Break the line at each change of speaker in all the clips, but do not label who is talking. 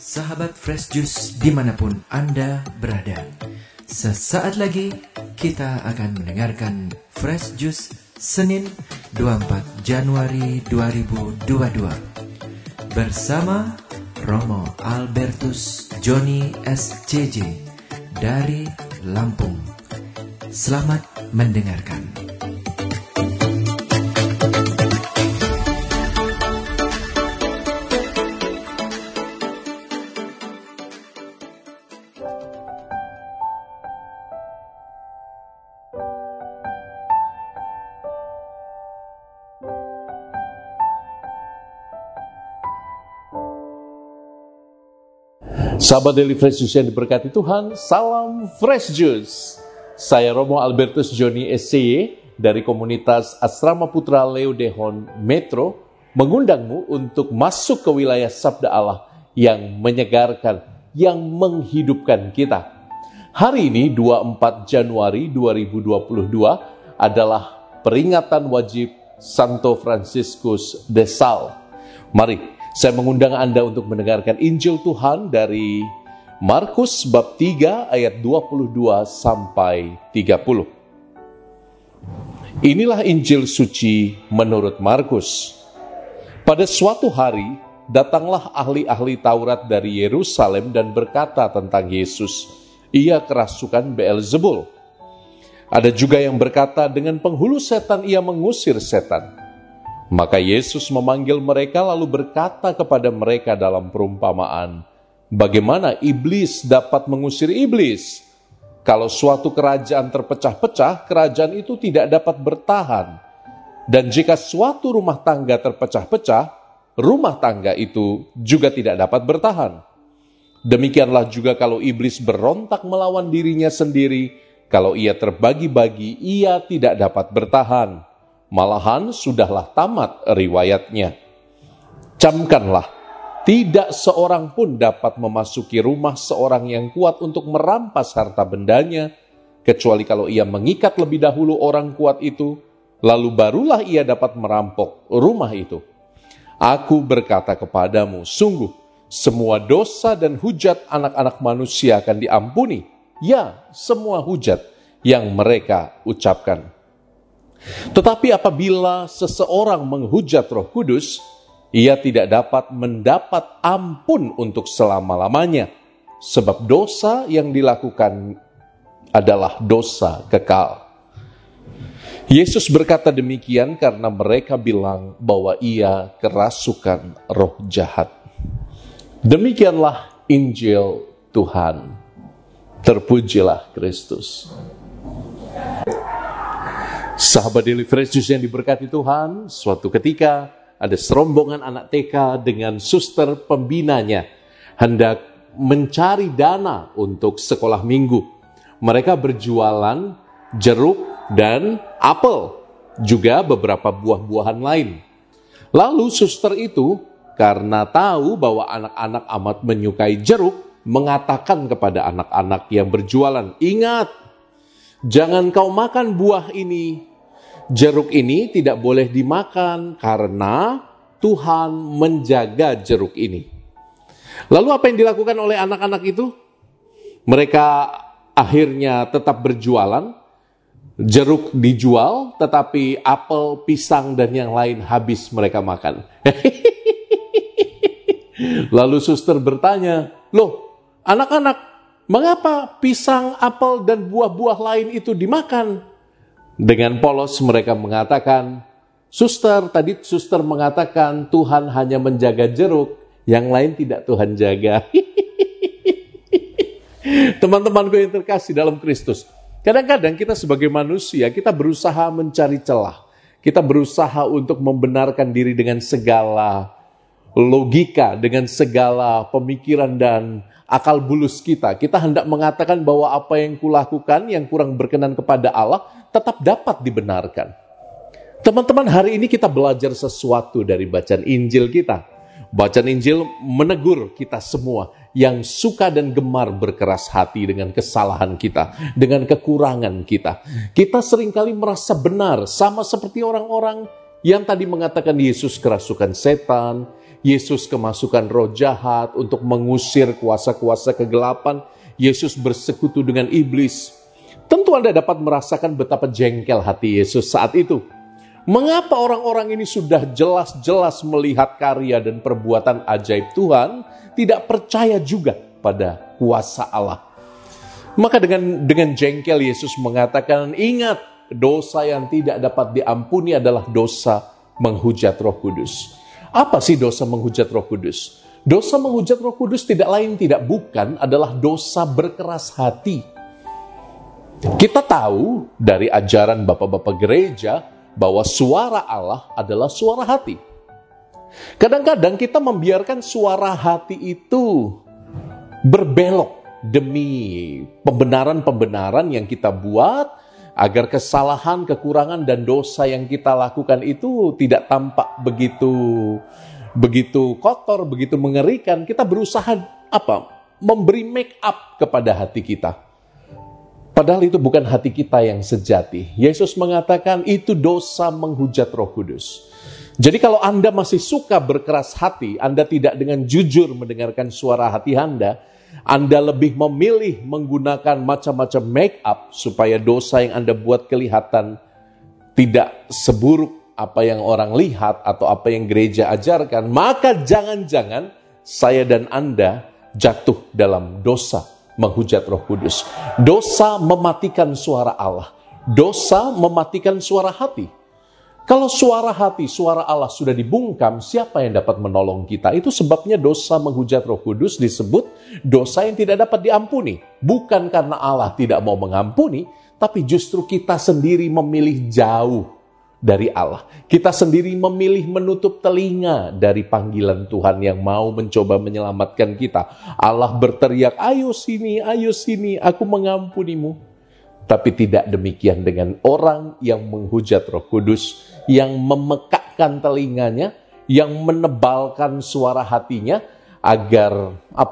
sahabat Fresh Juice dimanapun Anda berada. Sesaat lagi kita akan mendengarkan Fresh Juice Senin 24 Januari 2022 bersama Romo Albertus Joni SCJ dari Lampung. Selamat mendengarkan.
Sahabat Daily Fresh Juice yang diberkati Tuhan, salam Fresh Juice. Saya Romo Albertus Joni SCY dari komunitas Asrama Putra Leodehon Metro mengundangmu untuk masuk ke wilayah Sabda Allah yang menyegarkan, yang menghidupkan kita. Hari ini 24 Januari 2022 adalah peringatan wajib Santo Franciscus de Sales. Mari saya mengundang Anda untuk mendengarkan Injil Tuhan dari Markus bab 3 ayat 22 sampai 30. Inilah Injil suci menurut Markus. Pada suatu hari, datanglah ahli-ahli Taurat dari Yerusalem dan berkata tentang Yesus, ia kerasukan Beelzebul. Ada juga yang berkata dengan penghulu setan ia mengusir setan. Maka Yesus memanggil mereka lalu berkata kepada mereka dalam perumpamaan, bagaimana iblis dapat mengusir iblis? Kalau suatu kerajaan terpecah-pecah, kerajaan itu tidak dapat bertahan. Dan jika suatu rumah tangga terpecah-pecah, rumah tangga itu juga tidak dapat bertahan. Demikianlah juga kalau iblis berontak melawan dirinya sendiri, kalau ia terbagi-bagi, ia tidak dapat bertahan. Malahan sudahlah tamat riwayatnya. Camkanlah, tidak seorang pun dapat memasuki rumah seorang yang kuat untuk merampas harta bendanya, kecuali kalau ia mengikat lebih dahulu orang kuat itu, lalu barulah ia dapat merampok rumah itu. Aku berkata kepadamu, sungguh, semua dosa dan hujat anak-anak manusia akan diampuni. Ya, semua hujat yang mereka ucapkan. Tetapi apabila seseorang menghujat Roh Kudus, ia tidak dapat mendapat ampun untuk selama-lamanya, sebab dosa yang dilakukan adalah dosa kekal. Yesus berkata demikian karena mereka bilang bahwa ia kerasukan roh jahat. Demikianlah Injil Tuhan. Terpujilah Kristus. Sahabat Daily Fresh Juice yang diberkati Tuhan, suatu ketika ada serombongan anak TK dengan suster pembinanya hendak mencari dana untuk sekolah minggu. Mereka berjualan jeruk dan apel, juga beberapa buah-buahan lain. Lalu suster itu karena tahu bahwa anak-anak amat menyukai jeruk, mengatakan kepada anak-anak yang berjualan, ingat, jangan kau makan buah ini. Jeruk ini tidak boleh dimakan karena Tuhan menjaga jeruk ini. Lalu apa yang dilakukan oleh anak-anak itu? Mereka akhirnya tetap berjualan. Jeruk dijual, tetapi apel, pisang, dan yang lain habis mereka makan. Lalu suster bertanya, loh anak-anak, mengapa pisang, apel, dan buah-buah lain itu dimakan? Dengan polos mereka mengatakan, suster, tadi suster mengatakan Tuhan hanya menjaga jeruk, yang lain tidak Tuhan jaga. Teman-temanku yang terkasih dalam Kristus, kadang-kadang kita sebagai manusia, kita berusaha mencari celah. Kita berusaha untuk membenarkan diri dengan segala logika, dengan segala pemikiran dan akal bulus kita. Kita hendak mengatakan bahwa apa yang kulakukan yang kurang berkenan kepada Allah tetap dapat dibenarkan. Teman-teman, hari ini kita belajar sesuatu dari bacaan Injil kita. Bacaan Injil menegur kita semua yang suka dan gemar berkeras hati dengan kesalahan kita, dengan kekurangan kita. Kita seringkali merasa benar, sama seperti orang-orang yang tadi mengatakan Yesus kerasukan setan, Yesus kemasukan roh jahat untuk mengusir kuasa-kuasa kegelapan. Yesus bersekutu dengan iblis. Tentu Anda dapat merasakan betapa jengkel hati Yesus saat itu. Mengapa orang-orang ini sudah jelas-jelas melihat karya dan perbuatan ajaib Tuhan, tidak percaya juga pada kuasa Allah? Maka dengan jengkel Yesus mengatakan, ingat, dosa yang tidak dapat diampuni adalah dosa menghujat Roh Kudus. Apa sih dosa menghujat Roh Kudus? Dosa menghujat Roh Kudus tidak lain tidak bukan adalah dosa berkeras hati. Kita tahu dari ajaran bapak-bapak gereja bahwa suara Allah adalah suara hati. Kadang-kadang kita membiarkan suara hati itu berbelok demi pembenaran-pembenaran yang kita buat agar kesalahan, kekurangan, dan dosa yang kita lakukan itu tidak tampak begitu kotor, begitu mengerikan. Kita berusaha memberi make up kepada hati kita. Padahal itu bukan hati kita yang sejati. Yesus mengatakan itu dosa menghujat Roh Kudus. Jadi kalau Anda masih suka berkeras hati, Anda tidak dengan jujur mendengarkan suara hati Anda lebih memilih menggunakan macam-macam make up supaya dosa yang Anda buat kelihatan tidak seburuk apa yang orang lihat atau apa yang gereja ajarkan, maka jangan-jangan saya dan Anda jatuh dalam dosa menghujat Roh Kudus. Dosa mematikan suara Allah. Dosa mematikan suara hati. Kalau suara hati, suara Allah sudah dibungkam, siapa yang dapat menolong kita? Itu sebabnya dosa menghujat Roh Kudus disebut dosa yang tidak dapat diampuni. Bukan karena Allah tidak mau mengampuni, tapi justru kita sendiri memilih jauh dari Allah. Kita sendiri memilih menutup telinga dari panggilan Tuhan yang mau mencoba menyelamatkan kita. Allah berteriak, ayo sini, aku mengampunimu. Tapi tidak demikian dengan orang yang menghujat Roh Kudus, yang memekakkan telinganya, yang menebalkan suara hatinya, agar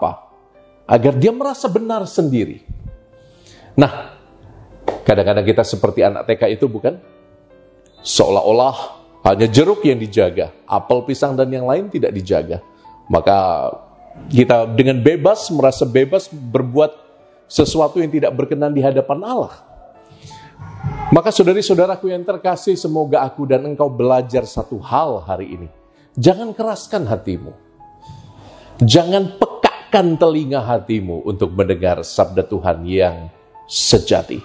dia merasa benar sendiri. Nah, kadang-kadang kita seperti anak TK itu bukan? Seolah-olah hanya jeruk yang dijaga, apel, pisang, dan yang lain tidak dijaga. Maka kita dengan bebas, merasa bebas berbuat sesuatu yang tidak berkenan di hadapan Allah. Maka saudari-saudaraku yang terkasih, semoga aku dan engkau belajar satu hal hari ini. Jangan keraskan hatimu. Jangan pekakkan telinga hatimu untuk mendengar sabda Tuhan yang sejati.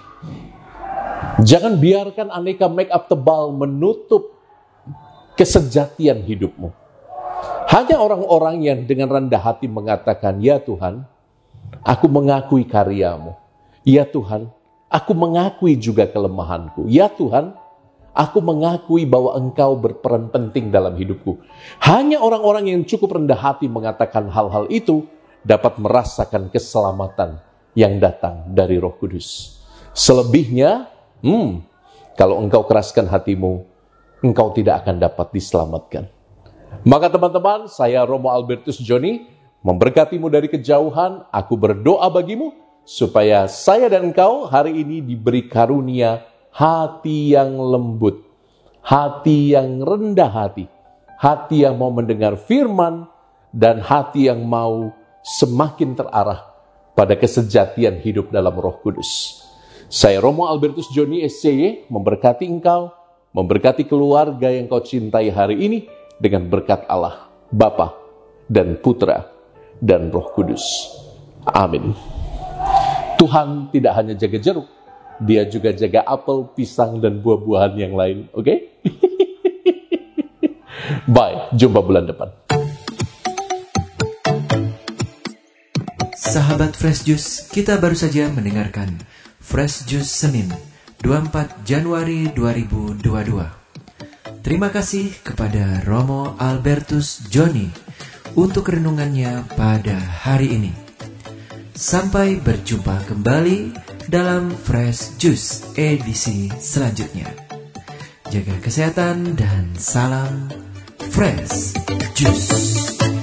Jangan biarkan aneka make up tebal menutup kesejatian hidupmu. Hanya orang-orang yang dengan rendah hati mengatakan, ya Tuhan, aku mengakui karyamu. Ya Tuhan, aku mengakui juga kelemahanku. Ya Tuhan, aku mengakui bahwa Engkau berperan penting dalam hidupku. Hanya orang-orang yang cukup rendah hati mengatakan hal-hal itu dapat merasakan keselamatan yang datang dari Roh Kudus. Selebihnya, kalau engkau keraskan hatimu, engkau tidak akan dapat diselamatkan. Maka teman-teman, saya Romo Albertus Joni, memberkatimu dari kejauhan. Aku berdoa bagimu supaya saya dan engkau hari ini diberi karunia hati yang lembut, hati yang rendah hati, hati yang mau mendengar firman, dan hati yang mau semakin terarah pada kesejatian hidup dalam Roh Kudus. Saya Romo Albertus Joni SCY memberkati engkau, memberkati keluarga yang kau cintai hari ini dengan berkat Allah, Bapa dan Putra dan Roh Kudus. Amin. Tuhan tidak hanya jaga jeruk, Dia juga jaga apel, pisang, dan buah-buahan yang lain. Oke? Bye, jumpa bulan depan.
Sahabat Fresh Juice, kita baru saja mendengarkan Fresh Juice Senin 24 Januari 2022. Terima kasih kepada Romo Albertus Joni untuk renungannya pada hari ini. Sampai berjumpa kembali dalam Fresh Juice edisi selanjutnya. Jaga kesehatan dan salam Fresh Juice.